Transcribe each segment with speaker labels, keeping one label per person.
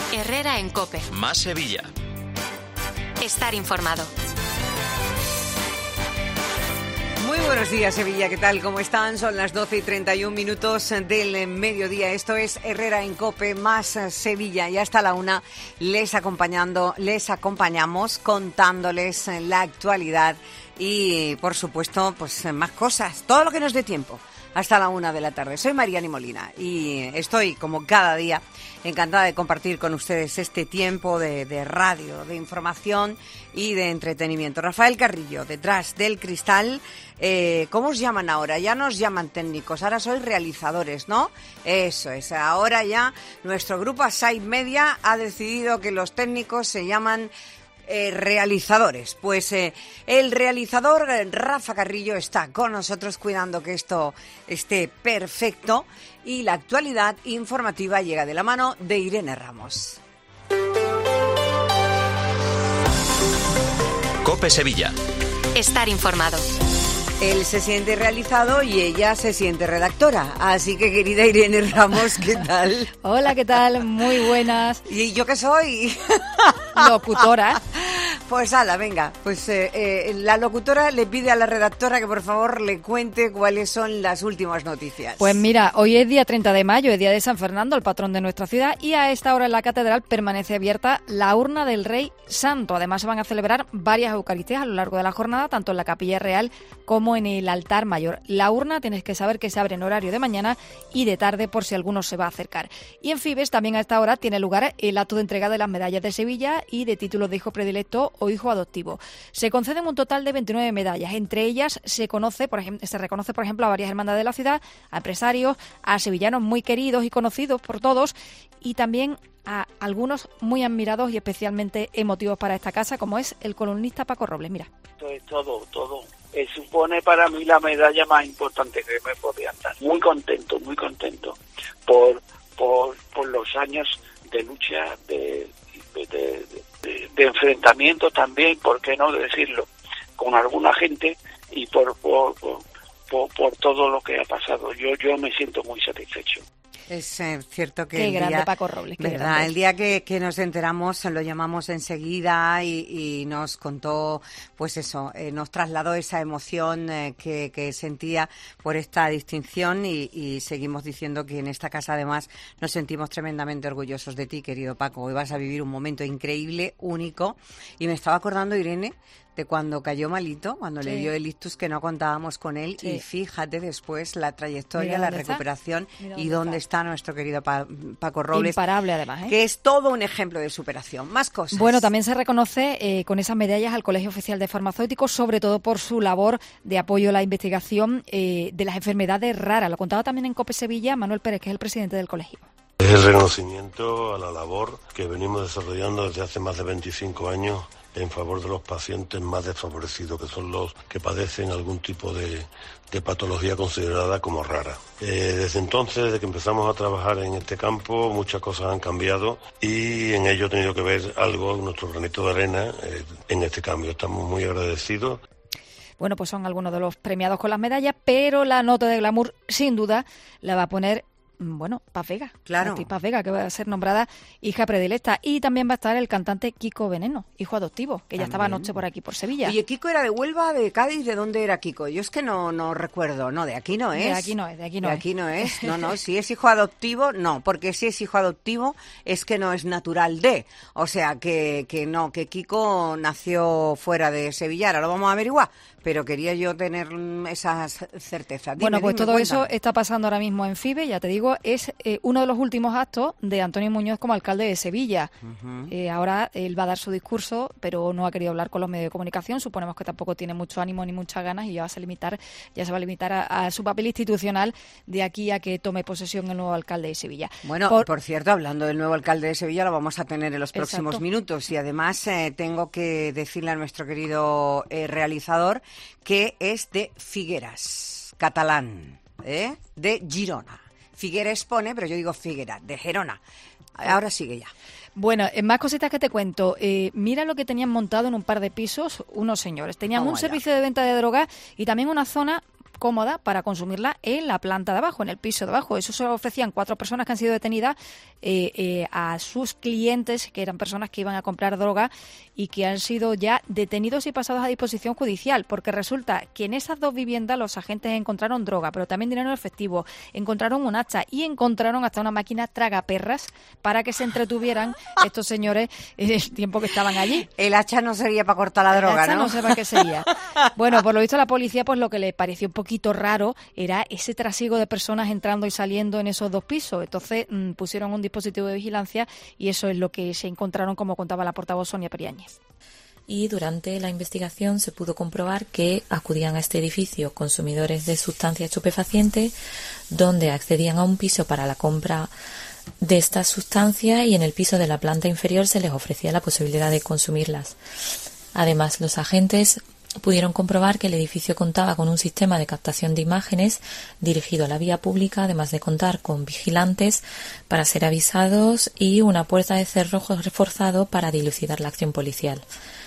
Speaker 1: Herrera en COPE.
Speaker 2: Más Sevilla.
Speaker 1: Estar informado.
Speaker 3: Muy buenos días, Sevilla. ¿Qué tal? ¿Cómo están? Son las 12:31 del mediodía. Esto es Herrera en COPE, más Sevilla. Y hasta la 1 les acompañamos contándoles la actualidad y, por supuesto, pues más cosas. Todo lo que nos dé tiempo. Hasta la 1 de la tarde. Soy Mariani Molina y estoy, como cada día, encantada de compartir con ustedes este tiempo de radio, de información y de entretenimiento. Rafael Carrillo, detrás del cristal. ¿Cómo os llaman ahora? Ya no os llaman técnicos, ahora sois realizadores, ¿no? Eso es. Ahora ya nuestro grupo Aside Media ha decidido que los técnicos se llaman realizadores. Pues el realizador Rafa Carrillo está con nosotros cuidando que esto esté perfecto y la actualidad informativa llega de la mano de Irene Ramos.
Speaker 2: COPE Sevilla.
Speaker 1: Estar informado.
Speaker 3: Él se siente realizado y ella se siente redactora. Así que, querida Irene Ramos, ¿qué tal?
Speaker 4: Hola, ¿qué tal? Muy buenas.
Speaker 3: ¿Y yo qué soy?
Speaker 4: Locutora.
Speaker 3: Pues ala, venga, pues la locutora le pide a la redactora que por favor le cuente cuáles son las últimas noticias.
Speaker 4: Pues mira, hoy es día 30 de mayo, es día de San Fernando, el patrón de nuestra ciudad, y a esta hora en la catedral permanece abierta la urna del Rey Santo. Además se van a celebrar varias eucaristías a lo largo de la jornada, tanto en la capilla real como en el altar mayor. La urna tienes que saber que se abre en horario de mañana y de tarde por si alguno se va a acercar. Y en Fibes también a esta hora tiene lugar el acto de entrega de las medallas de Sevilla y de títulos de hijo predilecto o hijo adoptivo. Se conceden un total de 29 medallas. Entre ellas se reconoce, por ejemplo, a varias hermandades de la ciudad, a empresarios, a sevillanos muy queridos y conocidos por todos y también a algunos muy admirados y especialmente emotivos para esta casa, como es el columnista Paco Robles. Mira.
Speaker 5: Esto es todo. Supone para mí la medalla más importante que me podían dar. Muy contento por los años de lucha, de enfrentamiento también, ¿por qué no decirlo?, con alguna gente y por todo lo que ha pasado. Yo me siento muy satisfecho.
Speaker 3: Es cierto que
Speaker 4: qué grande Paco Robles, qué
Speaker 3: ¿verdad?
Speaker 4: Grande.
Speaker 3: El día que nos enteramos lo llamamos enseguida y nos contó, pues eso, nos trasladó esa emoción que sentía por esta distinción y seguimos diciendo que en esta casa además nos sentimos tremendamente orgullosos de ti, querido Paco. Hoy vas a vivir un momento increíble, único, y me estaba acordando, Irene, de cuando cayó malito, cuando le dio el ictus, que no contábamos con él, y fíjate después la trayectoria, la recuperación y dónde está nuestro querido Paco Robles.
Speaker 4: Imparable además,
Speaker 3: que es todo un ejemplo de superación. Más cosas.
Speaker 4: Bueno, también se reconoce con esas medallas al Colegio Oficial de Farmacéuticos, sobre todo por su labor de apoyo a la investigación de las enfermedades raras. Lo contaba también en COPE Sevilla Manuel Pérez, que es el presidente del colegio.
Speaker 6: Es el reconocimiento a la labor que venimos desarrollando desde hace más de 25 años en favor de los pacientes más desfavorecidos, que son los que padecen algún tipo de patología considerada como rara. Desde entonces, desde que empezamos a trabajar en este campo, muchas cosas han cambiado y en ello ha tenido que ver algo, nuestro granito de arena, en este cambio. Estamos muy agradecidos.
Speaker 4: Bueno, pues son algunos de los premiados con las medallas, pero la nota de glamour, sin duda, la va a poner Paz Vega.
Speaker 3: Claro.
Speaker 4: Paz Vega, que va a ser nombrada hija predilecta. Y también va a estar el cantante Kiko Veneno, hijo adoptivo, que ya estaba anoche por aquí, por Sevilla.
Speaker 3: Oye, ¿Kiko era de Huelva, de Cádiz? ¿De dónde era Kiko? Yo es que no recuerdo. No, de aquí no es.
Speaker 4: De aquí no es.
Speaker 3: No, si es hijo adoptivo, no. Porque si es hijo adoptivo es que no es natural de. O sea, que Kiko nació fuera de Sevilla. Ahora lo vamos a averiguar. Pero quería yo tener esas certezas.
Speaker 4: Bueno, pues todo eso está pasando ahora mismo en FIBE, ya te digo, es uno de los últimos actos de Antonio Muñoz como alcalde de Sevilla. Ahora él va a dar su discurso, pero no ha querido hablar con los medios de comunicación. Suponemos que tampoco tiene mucho ánimo ni muchas ganas y ya se va a limitar a su papel institucional de aquí a que tome posesión el nuevo alcalde de Sevilla.
Speaker 3: Bueno, por cierto, hablando del nuevo alcalde de Sevilla, lo vamos a tener en los próximos minutos. Y además tengo que decirle a nuestro querido realizador que es de Figueras, catalán, de Girona. Figueres pone, pero yo digo Figueras, de Gerona. Ahora sigue ya.
Speaker 4: Bueno, más cositas que te cuento. Mira lo que tenían montado en un par de pisos unos señores. Tenían un servicio de venta de drogas y también una zona cómoda para consumirla en la planta de abajo, en el piso de abajo. Eso se lo ofrecían 4 personas que han sido detenidas a sus clientes, que eran personas que iban a comprar droga y que han sido ya detenidos y pasados a disposición judicial, porque resulta que en esas 2 viviendas los agentes encontraron droga, pero también dinero en efectivo, encontraron un hacha y encontraron hasta una máquina tragaperras para que se entretuvieran estos señores el tiempo que estaban allí.
Speaker 3: El hacha no sería para cortar la droga,
Speaker 4: hacha
Speaker 3: ¿no?
Speaker 4: No sé para qué sería. Bueno, por lo visto a la policía, pues lo que le pareció un poquito raro era ese trasiego de personas entrando y saliendo en esos 2 pisos. Entonces pusieron un dispositivo de vigilancia y eso es lo que se encontraron, como contaba la portavoz Sonia Periáñez.
Speaker 2: Y durante la investigación se pudo comprobar que acudían a este edificio consumidores de sustancias estupefacientes, donde accedían a un piso para la compra de estas sustancias y en el piso de la planta inferior se les ofrecía la posibilidad de consumirlas. Además, los agentes pudieron comprobar que el edificio contaba con un sistema de captación de imágenes dirigido a la vía pública, además de contar con vigilantes para ser avisados y una puerta de cerrojo reforzado para dilucidar la acción policial.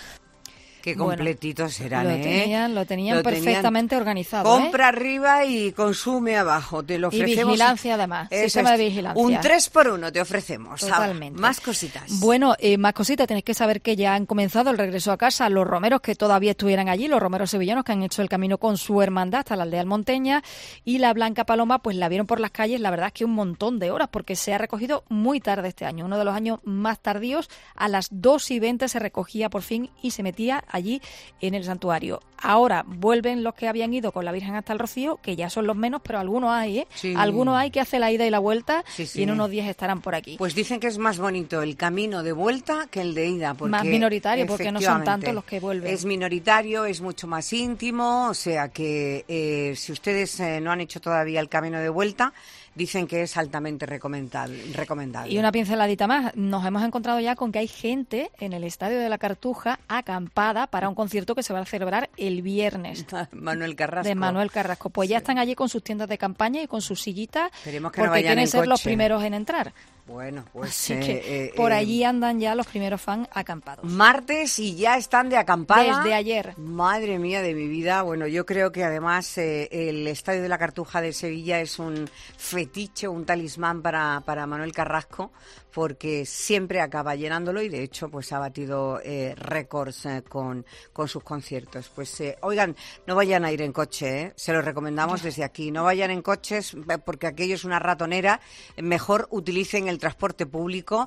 Speaker 3: Qué completitos eran,
Speaker 4: Lo tenían perfectamente organizado.
Speaker 3: Compra arriba y consume abajo. Te lo ofrecemos.
Speaker 4: Y vigilancia además, sistema de vigilancia.
Speaker 3: Un 3x1 te ofrecemos.
Speaker 4: Totalmente.
Speaker 3: Más cositas.
Speaker 4: Bueno, más cositas. Tenéis que saber que ya han comenzado el regreso a casa los romeros que todavía estuvieran allí, los romeros sevillanos que han hecho el camino con su hermandad hasta la aldea Almonteña, y la Blanca Paloma pues la vieron por las calles, la verdad es que un montón de horas, porque se ha recogido muy tarde este año, uno de los años más tardíos. A las 2:20 se recogía por fin y se metía allí en el santuario. Ahora vuelven los que habían ido con la Virgen hasta el Rocío, que ya son los menos, pero algunos hay, ¿eh?
Speaker 3: Sí.
Speaker 4: Algunos hay que hace la ida y la vuelta,
Speaker 3: sí.
Speaker 4: Y en unos días estarán por aquí.
Speaker 3: Pues dicen que es más bonito el camino de vuelta que el de ida. Porque,
Speaker 4: más minoritario, porque no son tantos los que vuelven.
Speaker 3: Es minoritario, es mucho más íntimo, o sea que si ustedes no han hecho todavía el camino de vuelta, dicen que es altamente recomendable.
Speaker 4: Y una pinceladita más, nos hemos encontrado ya con que hay gente en el Estadio de la Cartuja acampada para un concierto que se va a celebrar el viernes.
Speaker 3: Manuel Carrasco.
Speaker 4: De Manuel Carrasco. Pues ya están allí con sus tiendas de campaña y con sus sillitas,
Speaker 3: esperemos que
Speaker 4: porque
Speaker 3: no vayan
Speaker 4: quieren
Speaker 3: en
Speaker 4: ser
Speaker 3: coche.
Speaker 4: los primeros en entrar.
Speaker 3: Bueno, pues
Speaker 4: así que por allí andan ya los primeros fans acampados.
Speaker 3: Martes y ya están de acampada.
Speaker 4: Desde ayer.
Speaker 3: Madre mía de mi vida. Bueno, yo creo que además el Estadio de la Cartuja de Sevilla es un fetiche, un talismán para Manuel Carrasco, porque siempre acaba llenándolo y de hecho pues ha batido récords con sus conciertos. Pues oigan, no vayan a ir en coche, se lo recomendamos desde aquí. No vayan en coches porque aquello es una ratonera. Mejor utilicen el transporte público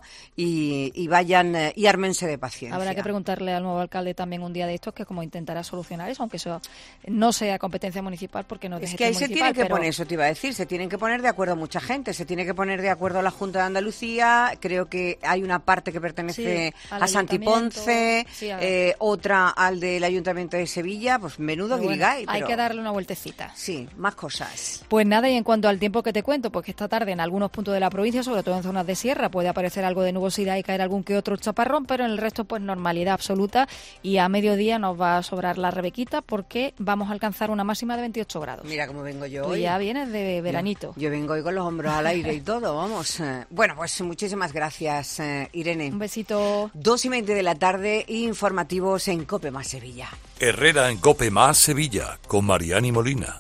Speaker 3: y vayan y ármense de paciencia.
Speaker 4: Habrá que preguntarle al nuevo alcalde también un día de estos que cómo intentará solucionar eso, aunque eso no sea competencia municipal, porque no es
Speaker 3: que ahí se tiene que
Speaker 4: pero...
Speaker 3: poner, eso te iba a decir, se tienen que poner de acuerdo mucha gente, se tiene que poner de acuerdo la Junta de Andalucía. Creo que hay una parte que pertenece a Santiponce, otra al del Ayuntamiento de Sevilla. Pues menudo guirigay.
Speaker 4: Hay que darle una vueltecita.
Speaker 3: Sí, más cosas.
Speaker 4: Pues nada, y en cuanto al tiempo que te cuento, pues que esta tarde en algunos puntos de la provincia, sobre todo en zonas de sierra, puede aparecer algo de nubosidad y caer algún que otro chaparrón, pero en el resto pues normalidad absoluta, y a mediodía nos va a sobrar la rebequita porque vamos a alcanzar una máxima de 28 grados.
Speaker 3: Mira cómo vengo yo
Speaker 4: hoy.
Speaker 3: Tú
Speaker 4: ya vienes de veranito.
Speaker 3: Yo vengo hoy con los hombros al aire y todo, vamos. Bueno, pues muchísimas gracias, Irene.
Speaker 4: Un besito.
Speaker 3: 2:20 de la tarde, informativos en COPE más Sevilla.
Speaker 7: Herrera en COPE más Sevilla, con Mariani Molina.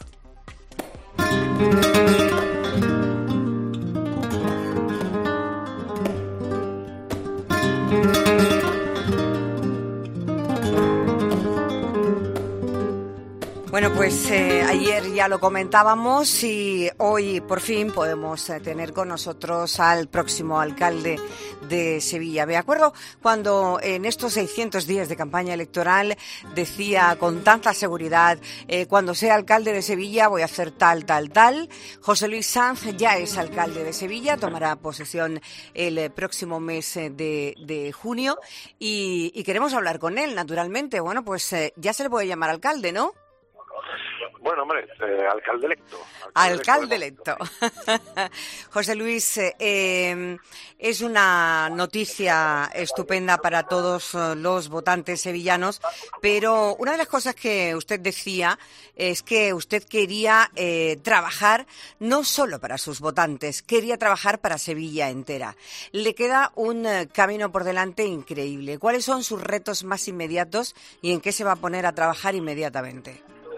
Speaker 3: Bueno, pues ayer ya lo comentábamos y hoy por fin podemos tener con nosotros al próximo alcalde de Sevilla. Me acuerdo cuando en estos 600 días de campaña electoral decía con tanta seguridad, cuando sea alcalde de Sevilla voy a hacer tal. José Luis Sanz ya es alcalde de Sevilla, tomará posesión el próximo mes de junio y queremos hablar con él, naturalmente. Bueno, pues ya se le puede llamar alcalde, ¿no?
Speaker 8: Bueno, hombre, alcalde electo.
Speaker 3: Alcalde electo. José Luis, es una noticia estupenda para todos los votantes sevillanos, pero una de las cosas que usted decía es que usted quería trabajar no solo para sus votantes, quería trabajar para Sevilla entera. Le queda un camino por delante increíble. ¿Cuáles son sus retos más inmediatos y en qué se va a poner a trabajar inmediatamente?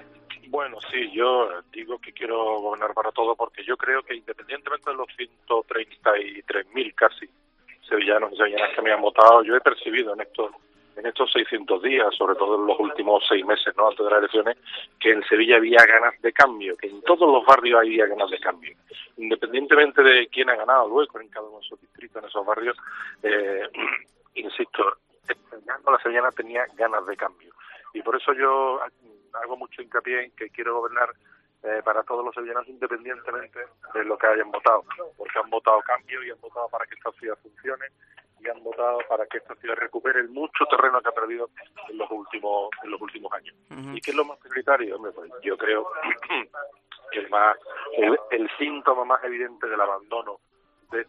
Speaker 8: Bueno, sí, yo digo que quiero gobernar para todo porque yo creo que independientemente de los 133.000 casi sevillanos y sevillanas que me han votado, yo he percibido en estos 600 días, sobre todo en los últimos 6 meses, ¿no?, antes de las elecciones, que en Sevilla había ganas de cambio, que en todos los barrios había ganas de cambio. Independientemente de quién ha ganado luego en cada uno de esos distritos, en esos barrios, insisto, la sevillana tenía ganas de cambio. Y por eso yo hago mucho hincapié en que quiero gobernar para todos los sevillanos independientemente de lo que hayan votado, porque han votado cambio y han votado para que esta ciudad funcione y han votado para que esta ciudad recupere el mucho terreno que ha perdido en los últimos años. Uh-huh. ¿Y qué es lo más prioritario? Hombre, pues yo creo que el síntoma más evidente del abandono de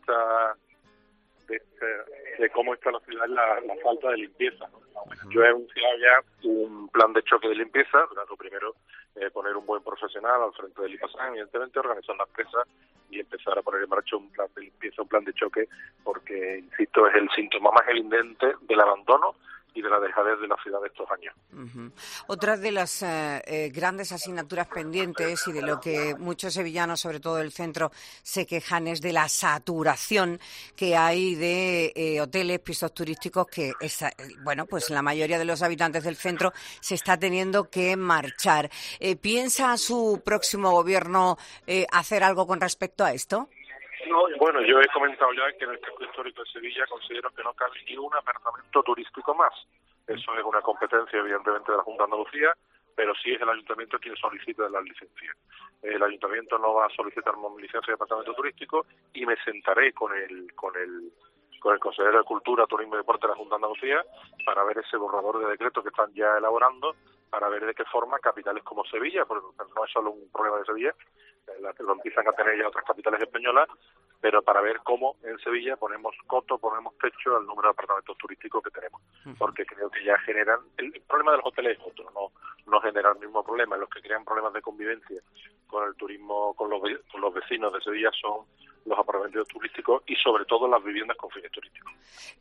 Speaker 8: cómo está la ciudad es la falta de limpieza, ¿no? Yo he anunciado ya un plan de choque de limpieza. Lo primero, poner un buen profesional al frente del IPASAN, evidentemente, organizar la empresa y empezar a poner en marcha un plan de limpieza, un plan de choque, porque, insisto, es el síntoma más evidente del abandono y de la dejadez de la ciudad de estos años.
Speaker 3: Uh-huh. Otra de las grandes asignaturas pendientes y de lo que muchos sevillanos, sobre todo del centro, se quejan es de la saturación que hay de hoteles, pisos turísticos que, pues la mayoría de los habitantes del centro se está teniendo que marchar. ¿Piensa su próximo gobierno hacer algo con respecto a esto?
Speaker 8: No, bueno, yo he comentado ya que en el casco histórico de Sevilla considero que no cabe ni un apartamento turístico más. Eso es una competencia, evidentemente, de la Junta de Andalucía, pero sí es el Ayuntamiento quien solicita las licencias. El Ayuntamiento no va a solicitar licencia de apartamento turístico y me sentaré con el consejero de Cultura, Turismo y Deporte de la Junta de Andalucía para ver ese borrador de decreto que están ya elaborando, para ver de qué forma capitales como Sevilla, porque no es solo un problema de Sevilla, lo empiezan a tener ya otras capitales españolas, pero para ver cómo en Sevilla ponemos coto, ponemos techo al número de apartamentos turísticos que tenemos, porque creo que ya generan, el problema de los hoteles es otro, no genera el mismo problema. Los que crean problemas de convivencia con el turismo, con los vecinos de Sevilla son los apartamentos turísticos y sobre todo las viviendas con fines turísticos.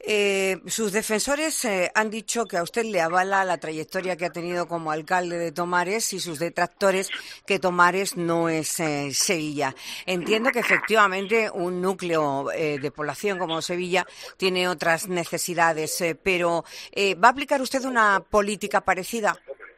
Speaker 3: Sus defensores han dicho que a usted le avala la trayectoria que ha tenido como alcalde de Tomares y sus detractores que Tomares no es Sevilla. Entiendo que efectivamente un núcleo de población como Sevilla tiene otras necesidades, pero ¿va a aplicar usted una política parecida?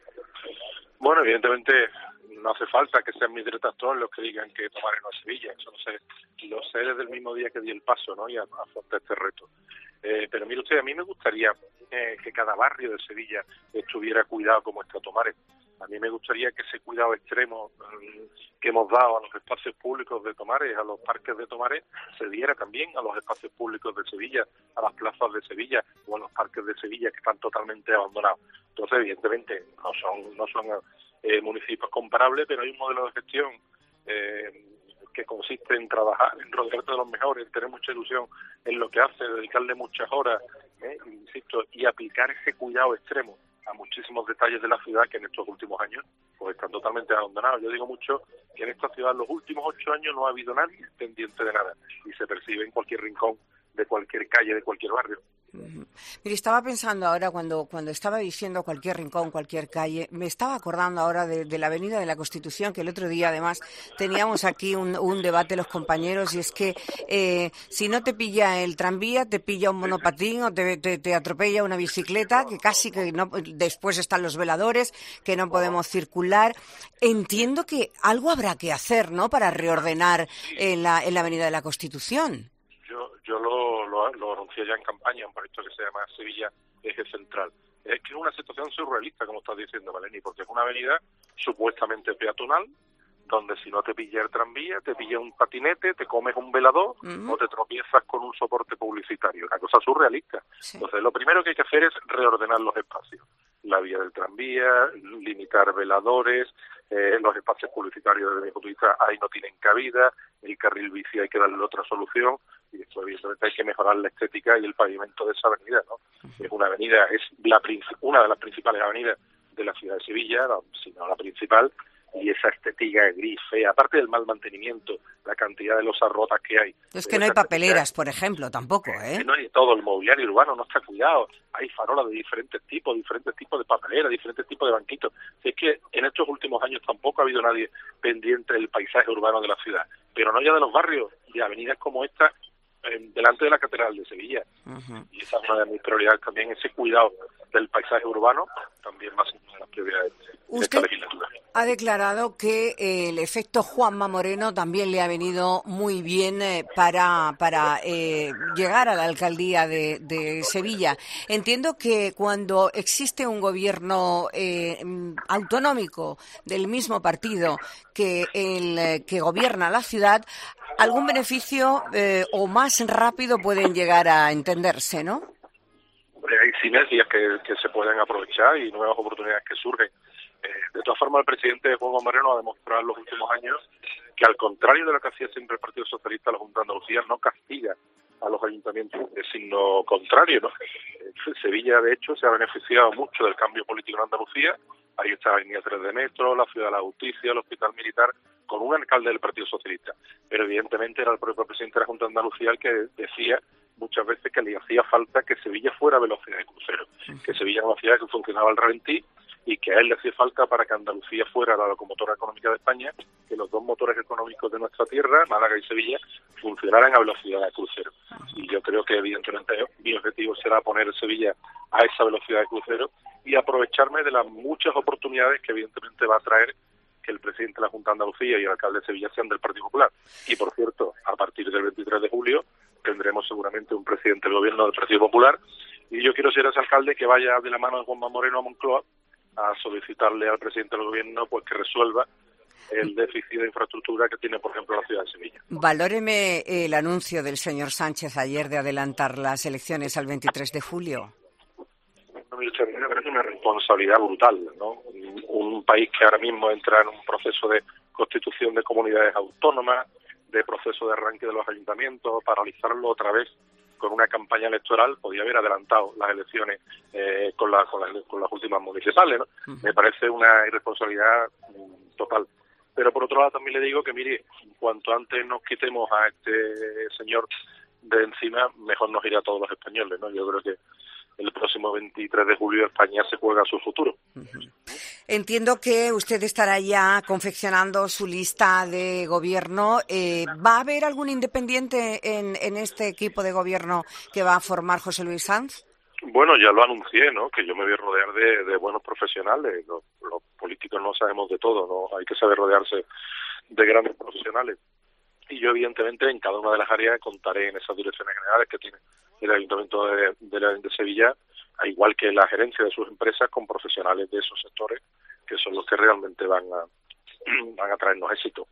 Speaker 8: Bueno, evidentemente no hace falta que sean mis detractores los que digan que Tomares no es Sevilla. Eso lo sé desde el mismo día que di el paso, ¿no?, y afronté este reto. Pero mire usted, a mí me gustaría que cada barrio de Sevilla estuviera cuidado como está Tomares. A mí me gustaría que ese cuidado extremo que hemos dado a los espacios públicos de Tomares, a los parques de Tomares, se diera también a los espacios públicos de Sevilla, a las plazas de Sevilla o a los parques de Sevilla que están totalmente abandonados. Entonces, evidentemente, no son municipios comparables, pero hay un modelo de gestión que consiste en trabajar, en rodearte de los mejores, en tener mucha ilusión en lo que hace, dedicarle muchas horas, insisto, y aplicar ese cuidado extremo a muchísimos detalles de la ciudad que en estos últimos años pues están totalmente abandonados. Yo digo mucho que en esta ciudad en los últimos 8 años no ha habido nadie pendiente de nada y se percibe en cualquier rincón de cualquier calle, de cualquier barrio.
Speaker 3: Mire, estaba pensando ahora, cuando estaba diciendo cualquier rincón, cualquier calle, me estaba acordando ahora de la Avenida de la Constitución, que el otro día además teníamos aquí un debate los compañeros, y es que si no te pilla el tranvía, te pilla un monopatín o te atropella una bicicleta, que casi que no, después están los veladores, que no podemos circular. Entiendo que algo habrá que hacer, ¿no?, para reordenar en la Avenida de la Constitución.
Speaker 8: Yo lo anuncié ya en campaña, un proyecto que se llama Sevilla Eje Central. Es que es una situación surrealista, como estás diciendo, Maleni, porque es una avenida supuestamente peatonal, donde si no te pilla el tranvía, te pilla un patinete, te comes un velador o te tropiezas con un soporte publicitario. Una cosa surrealista. Sí. Entonces, lo primero que hay que hacer es reordenar los espacios. La vía del tranvía, limitar veladores, los espacios publicitarios, desde mi punto de vista, ahí no tienen cabida, el carril bici hay que darle otra solución, y esto evidentemente hay que mejorar la estética y el pavimento de esa avenida, ¿no? Es una avenida, es una de las principales avenidas de la ciudad de Sevilla, si no la principal, y esa estética gris, fea, aparte del mal mantenimiento, la cantidad de losas rotas que hay.
Speaker 3: Es que no hay papeleras, por ejemplo, tampoco, ¿eh?
Speaker 8: No hay todo, el mobiliario urbano no está cuidado, hay farolas de diferentes tipos de papeleras, diferentes tipos de banquitos. Es que en estos últimos años tampoco ha habido nadie pendiente del paisaje urbano de la ciudad, pero no ya de los barrios, de avenidas como esta, delante de la Catedral de Sevilla. Y esa es una de mis prioridades también, ese cuidado del paisaje urbano, también va a ser una de las prioridades de esta legislatura.
Speaker 3: Ha declarado que el efecto Juanma Moreno también le ha venido muy bien para llegar a la alcaldía de Sevilla. Entiendo que cuando existe un gobierno autonómico del mismo partido que el que gobierna la ciudad, algún beneficio o más rápido pueden llegar a entenderse, ¿no?
Speaker 8: Hay sinergias que se pueden aprovechar y nuevas oportunidades que surgen. De todas formas, el presidente Juanma Moreno ha demostrado en los últimos años que, al contrario de lo que hacía siempre el Partido Socialista, la Junta de Andalucía no castiga a los ayuntamientos, sino contrario, ¿no? Sevilla, de hecho, se ha beneficiado mucho del cambio político en Andalucía. Ahí está la línea 3 de metro, la Ciudad de la Justicia, el Hospital Militar, con un alcalde del Partido Socialista. Pero evidentemente era el propio presidente de la Junta de Andalucía el que decía muchas veces que le hacía falta que Sevilla fuera a velocidad de crucero, que Sevilla era una ciudad que funcionaba al ralentí y que a él le hacía falta para que Andalucía fuera la locomotora económica de España, que los dos motores económicos de nuestra tierra, Málaga y Sevilla, funcionaran a velocidad de crucero. Y yo creo que evidentemente mi objetivo será poner Sevilla a esa velocidad de crucero y aprovecharme de las muchas oportunidades que evidentemente va a traer que el presidente de la Junta de Andalucía y el alcalde de Sevilla sean del Partido Popular. Y por cierto, a partir del 23 de julio tendremos seguramente un presidente del gobierno del Partido Popular, y yo quiero ser ese alcalde que vaya de la mano de Juanma Moreno a Moncloa a solicitarle al presidente del gobierno pues que resuelva el déficit de infraestructura que tiene, por ejemplo, la ciudad de Sevilla.
Speaker 3: Valóreme el anuncio del señor Sánchez ayer de adelantar las elecciones al 23 de julio.
Speaker 8: Me parece una responsabilidad brutal, ¿no? Un país que ahora mismo entra en un proceso de constitución de comunidades autónomas, de proceso de arranque de los ayuntamientos, paralizarlo otra vez con una campaña electoral, podía haber adelantado las elecciones con las últimas municipales, ¿no? Me parece una irresponsabilidad total. Pero por otro lado también le digo que, mire, cuanto antes nos quitemos a este señor de encima, mejor nos irá a todos los españoles, ¿no? Yo creo que el próximo 23 de julio España se juega su futuro.
Speaker 3: Entiendo que usted estará ya confeccionando su lista de gobierno. ¿Va a haber algún independiente en este equipo de gobierno que va a formar José Luis Sanz?
Speaker 8: Bueno, ya lo anuncié, ¿no? Que yo me voy a rodear de buenos profesionales. Los políticos no sabemos de todo, ¿no? Hay que saber rodearse de grandes profesionales. Y yo, evidentemente, en cada una de las áreas contaré en esas direcciones generales que tiene el Ayuntamiento de Sevilla, al igual que la gerencia de sus empresas, con profesionales de esos sectores, que son los que realmente van a traernos éxito.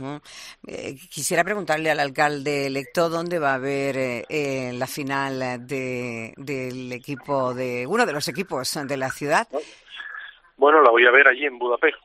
Speaker 3: Quisiera preguntarle al alcalde electo dónde va a haber la final del equipo, de uno de los equipos de la ciudad.
Speaker 8: Bueno, la voy a ver allí en Budapest.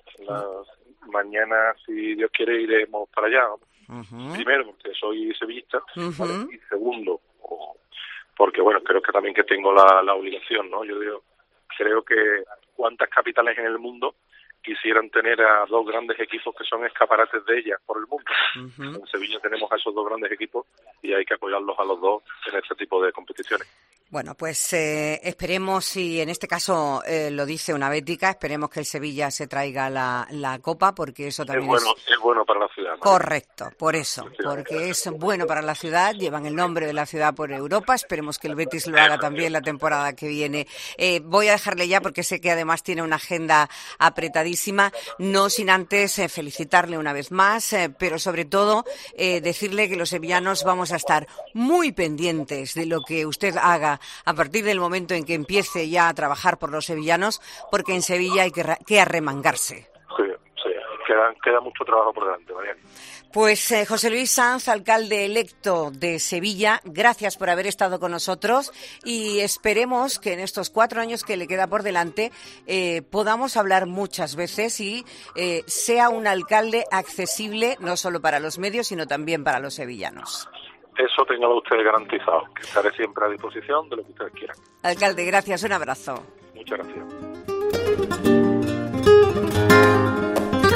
Speaker 8: Mañana, si Dios quiere, iremos para allá. Primero, porque soy sevillista, ¿vale? Y segundo, porque bueno, creo que también que tengo la obligación, ¿no? Yo creo que cuántas capitales en el mundo quisieran tener a dos grandes equipos que son escaparates de ellas por el mundo. En Sevilla tenemos a esos dos grandes equipos y hay que apoyarlos a los dos en este tipo de competiciones.
Speaker 3: Bueno, pues esperemos, y en este caso lo dice una bética, esperemos que el Sevilla se traiga la copa, porque eso también
Speaker 8: es bueno para la ciudad, ¿no?
Speaker 3: Correcto, por eso, porque es bueno para la ciudad, llevan el nombre de la ciudad por Europa, esperemos que el Betis lo haga también la temporada que viene. Voy a dejarle ya, porque sé que además tiene una agenda apretadísima, no sin antes felicitarle una vez más, pero sobre todo decirle que los sevillanos vamos a estar muy pendientes de lo que usted haga a partir del momento en que empiece ya a trabajar por los sevillanos, porque en Sevilla hay que arremangarse.
Speaker 8: Sí, queda mucho trabajo por delante, Mariana.
Speaker 3: Pues José Luis Sanz, alcalde electo de Sevilla, gracias por haber estado con nosotros, y esperemos que en estos 4 años que le queda por delante podamos hablar muchas veces y sea un alcalde accesible no solo para los medios, sino también para los sevillanos.
Speaker 8: Eso téngalo ustedes garantizado, que estaré siempre a disposición de lo que ustedes quieran.
Speaker 3: Alcalde, gracias, un abrazo.
Speaker 8: Muchas gracias.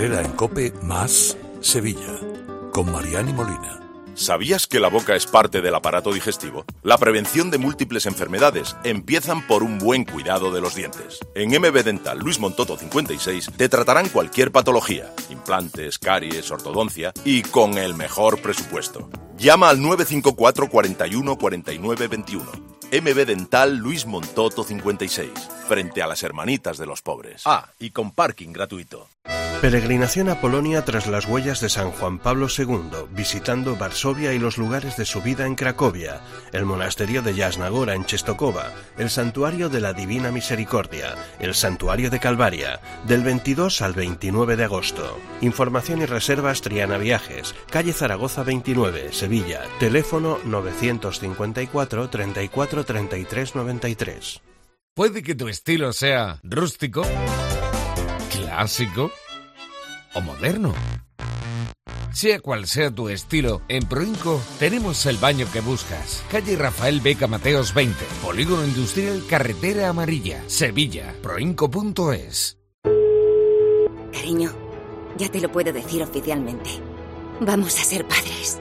Speaker 7: Herrera en COPE más Sevilla, con Mariani Molina.
Speaker 9: ¿Sabías que la boca es parte del aparato digestivo? La prevención de múltiples enfermedades empiezan por un buen cuidado de los dientes. En MB Dental Luis Montoto 56 te tratarán cualquier patología, implantes, caries, ortodoncia y con el mejor presupuesto. Llama al 954 41 49 21. MB Dental Luis Montoto 56, frente a las Hermanitas de los Pobres. Ah, y con parking gratuito.
Speaker 10: Peregrinación a Polonia tras las huellas de San Juan Pablo II, visitando Varsovia y los lugares de su vida en Cracovia, el monasterio de Jasna-Góra en Czestochowa, el santuario de la Divina Misericordia, el santuario de Calvaria, del 22 al 29 de agosto. Información y reservas Triana Viajes, calle Zaragoza 29, Sevilla, teléfono 954 34 33 93.
Speaker 11: Puede que tu estilo sea rústico, clásico o moderno. Sea cual sea tu estilo, en Proinco tenemos el baño que buscas. Calle Rafael Beca Mateos 20, Polígono Industrial Carretera Amarilla, Sevilla. Proinco.es.
Speaker 12: Cariño, ya te lo puedo decir oficialmente. Vamos a ser padres.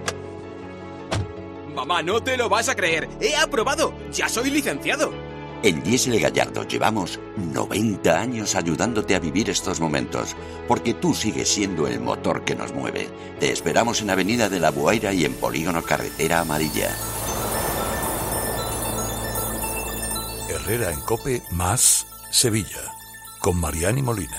Speaker 13: Mamá, no te lo vas a creer. ¡He aprobado! ¡Ya soy licenciado!
Speaker 14: En Diesel Gallardo llevamos 90 años ayudándote a vivir estos momentos, porque tú sigues siendo el motor que nos mueve. Te esperamos en Avenida de la Buaira y en Polígono Carretera Amarilla.
Speaker 7: Herrera en COPE más Sevilla, con Mariani Molina.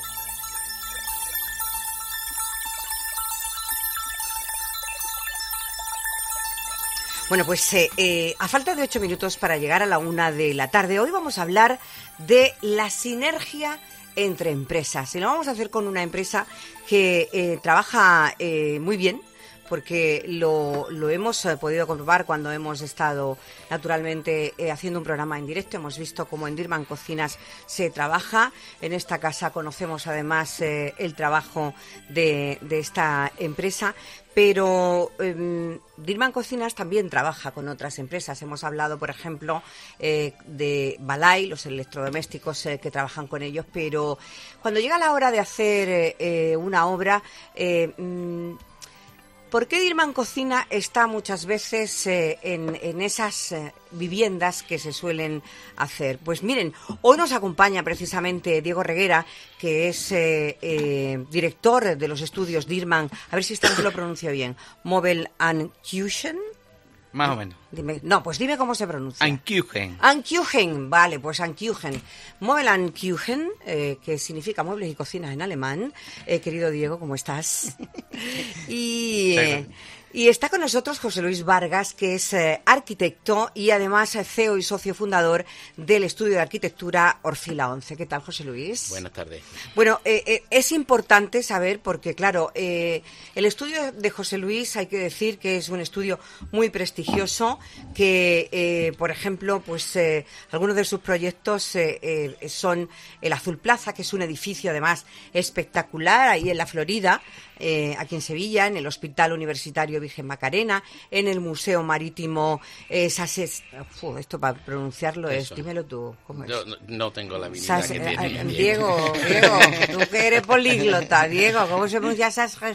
Speaker 3: Bueno, pues a falta de 8 minutos para llegar a la 1 de la tarde, hoy vamos a hablar de la sinergia entre empresas. Y lo vamos a hacer con una empresa que trabaja muy bien, porque lo hemos podido comprobar cuando hemos estado, naturalmente, haciendo un programa en directo. Hemos visto cómo en Dirman Cocinas se trabaja. En esta casa conocemos, además, el trabajo de esta empresa. Pero Dirman Cocinas también trabaja con otras empresas. Hemos hablado, por ejemplo, de Balay, los electrodomésticos que trabajan con ellos. Pero cuando llega la hora de hacer una obra... ¿por qué Dirman Cocina está muchas veces en esas viviendas que se suelen hacer? Pues miren, hoy nos acompaña precisamente Diego Reguera, que es director de los estudios Dirman, a ver si esta vez lo pronuncio bien, Mobile and Cuisine.
Speaker 15: Más o menos.
Speaker 3: Pues dime cómo se pronuncia.
Speaker 15: Anküchen.
Speaker 3: Anküchen, vale, pues Anküchen. Mobile and Küchen, que significa muebles y cocinas en alemán. Querido Diego, ¿cómo estás? Y está con nosotros José Luis Vargas, que es arquitecto y además CEO y socio fundador del estudio de arquitectura Orfila 11. ¿Qué tal, José Luis?
Speaker 15: Buenas tardes.
Speaker 3: Bueno, es importante saber, porque claro, el estudio de José Luis, hay que decir que es un estudio muy prestigioso, que, por ejemplo, pues algunos de sus proyectos son el Azul Plaza, que es un edificio además espectacular ahí en la Florida, aquí en Sevilla, en el Hospital Universitario Virgen Macarena, en el Museo Marítimo esto para pronunciarlo
Speaker 15: eso.
Speaker 3: dímelo tú, ¿cómo es?
Speaker 15: Yo no tengo la habilidad que tiene
Speaker 3: Diego, tú que eres políglota, Diego, ¿cómo se pronuncia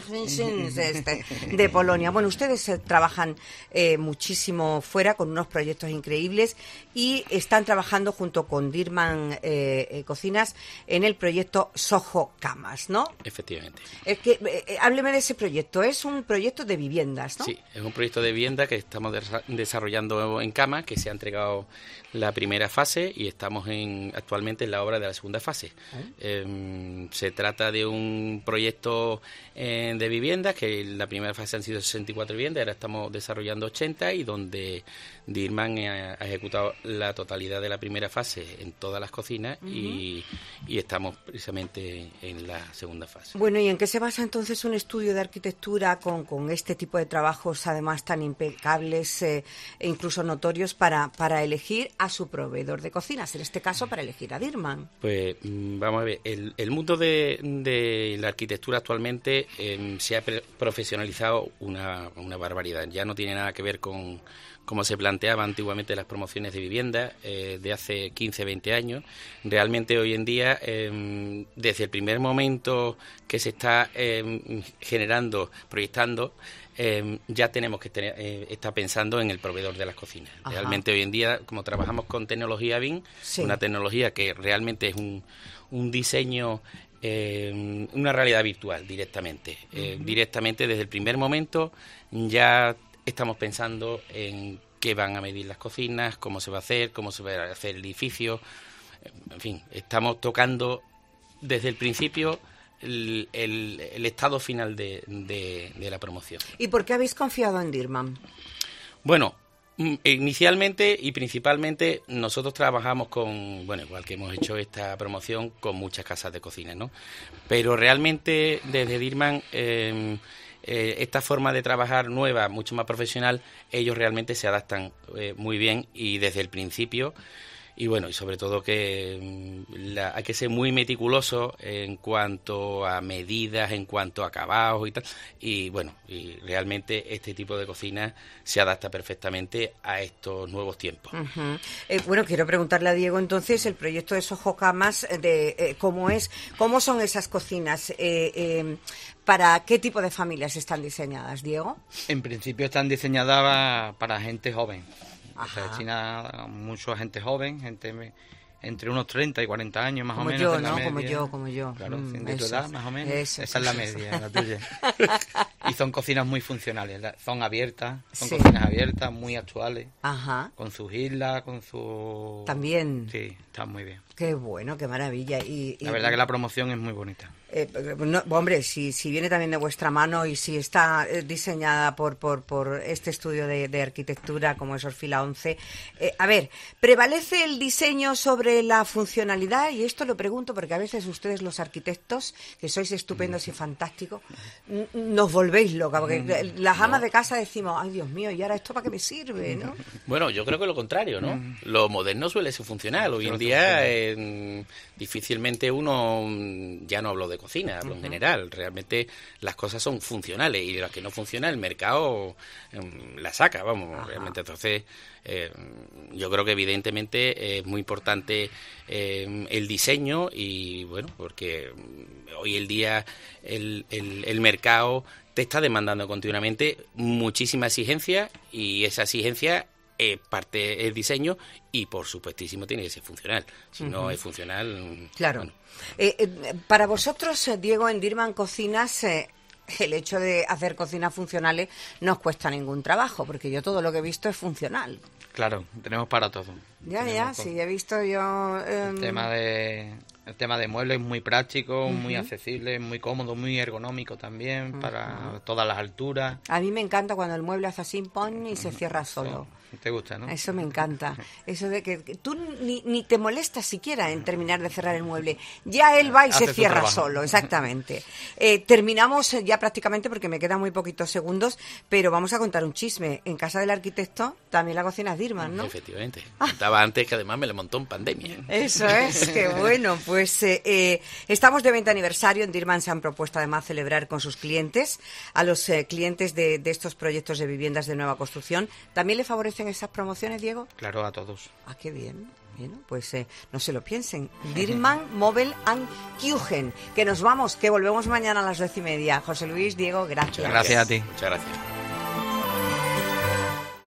Speaker 3: de Polonia? Bueno, ustedes trabajan muchísimo fuera con unos proyectos increíbles y están trabajando junto con Dirman Cocinas en el proyecto Soho Camas, ¿no?
Speaker 15: Efectivamente.
Speaker 3: Es que hábleme de ese proyecto. Es un proyecto de viviendas, ¿no?
Speaker 15: Sí, es un proyecto de vivienda que estamos desarrollando en Cama, que se ha entregado la primera fase y estamos actualmente en la obra de la segunda fase. Se trata de un proyecto de viviendas que en la primera fase han sido 64 viviendas, ahora estamos desarrollando 80 y donde Dirman ha ejecutado la totalidad de la primera fase en todas las cocinas y estamos precisamente en la segunda fase.
Speaker 3: Bueno, ¿y en qué se basa entonces un estudio de arquitectura con este tipo de trabajos además tan impecables e incluso notorios para elegir a su proveedor de cocinas, en este caso para elegir a Dirman.
Speaker 15: Pues vamos a ver, el mundo de la arquitectura actualmente se ha profesionalizado una barbaridad. Ya no tiene nada que ver con como se planteaba antiguamente las promociones de vivienda de hace 15, 20 años. Realmente hoy en día, desde el primer momento que se está generando, proyectando, ya tenemos que estar pensando en el proveedor de las cocinas. Ajá. Realmente hoy en día, como trabajamos con tecnología BIM, sí, una tecnología que realmente es un diseño, una realidad virtual directamente. Directamente desde el primer momento ya estamos pensando en qué van a medir las cocinas, cómo se va a hacer, cómo se va a hacer el edificio. En fin, estamos tocando desde el principio el estado final de la promoción.
Speaker 3: ¿Y por qué habéis confiado en Dirman?
Speaker 15: Bueno, inicialmente y principalmente nosotros trabajamos con, bueno, igual que hemos hecho esta promoción, con muchas casas de cocina, ¿no? Pero realmente desde Dirman, esta forma de trabajar nueva, mucho más profesional, ellos realmente se adaptan muy bien y desde el principio. Y bueno, y sobre todo que hay que ser muy meticuloso en cuanto a medidas, en cuanto a acabados y tal. Y bueno, y realmente este tipo de cocina se adapta perfectamente a estos nuevos tiempos.
Speaker 3: Uh-huh. Bueno, quiero preguntarle a Diego entonces el proyecto de Soho Camas, cómo son esas cocinas, ¿para qué tipo de familias están diseñadas, Diego?
Speaker 16: En principio están diseñadas para gente joven. Se destina mucho a gente joven, gente entre unos 30 y 40 años más o menos.
Speaker 3: Como yo, ¿no? Como yo.
Speaker 16: Claro, de tu edad más o menos. Esa es la media, la tuya. Y son cocinas muy funcionales, son abiertas, son cocinas abiertas, muy actuales. Ajá. Con sus islas, con su...
Speaker 3: También.
Speaker 16: Sí, están muy bien.
Speaker 3: Qué bueno, qué maravilla.
Speaker 16: La verdad que la promoción es muy bonita.
Speaker 3: No, hombre, si viene también de vuestra mano y si está diseñada por este estudio de arquitectura como es Orfila 11, a ver, ¿prevalece el diseño sobre la funcionalidad? Y esto lo pregunto porque a veces ustedes los arquitectos, que sois estupendos y fantásticos, nos volvéis loca, porque las amas de casa decimos, ay Dios mío, ¿y ahora esto para qué me sirve? ¿No?
Speaker 15: Bueno, yo creo que lo contrario, ¿no? Lo moderno suele ser funcional. Hoy en día difícilmente uno, ya no hablo de cocina, hablo en general, realmente las cosas son funcionales y de las que no funcionan el mercado la saca, vamos, realmente. Entonces yo creo que evidentemente es muy importante el diseño y bueno, porque hoy el día el mercado te está demandando continuamente muchísima exigencia y esa exigencia parte el diseño y por supuestísimo tiene que ser funcional. Si no es funcional...
Speaker 3: Claro.
Speaker 15: Bueno.
Speaker 3: Para vosotros, Diego, en Dirman Cocinas, el hecho de hacer cocinas funcionales no os cuesta ningún trabajo, porque yo todo lo que he visto es funcional.
Speaker 16: Claro, tenemos para todo.
Speaker 3: Sí, he visto yo...
Speaker 16: El tema de muebles es muy práctico, muy accesible, muy cómodo, muy ergonómico también, para todas las alturas.
Speaker 3: A mí me encanta cuando el mueble hace así, pon y se cierra solo.
Speaker 16: Te gusta, ¿no?
Speaker 3: Eso me encanta. Eso de que tú ni te molestas siquiera en terminar de cerrar el mueble. Ya él va y se cierra solo, exactamente. Terminamos ya prácticamente porque me quedan muy poquitos segundos, pero vamos a contar un chisme. En casa del arquitecto también la cocina es Dirman, ¿no?
Speaker 15: Efectivamente. Contaba antes que además me le montó en pandemia.
Speaker 3: Eso es, qué bueno. Pues estamos de 20 aniversario. En Dirman se han propuesto además celebrar con sus clientes, a los clientes de estos proyectos de viviendas de nueva construcción. ¿También le favorecen esas promociones, Diego?
Speaker 16: Claro, a todos.
Speaker 3: Ah, qué bien. Bueno, pues no se lo piensen. Dirman, Mobel and Kuchen. Que nos vamos, que volvemos mañana a las 10:30. José Luis, Diego, gracias.
Speaker 16: Gracias a ti.
Speaker 15: Muchas gracias.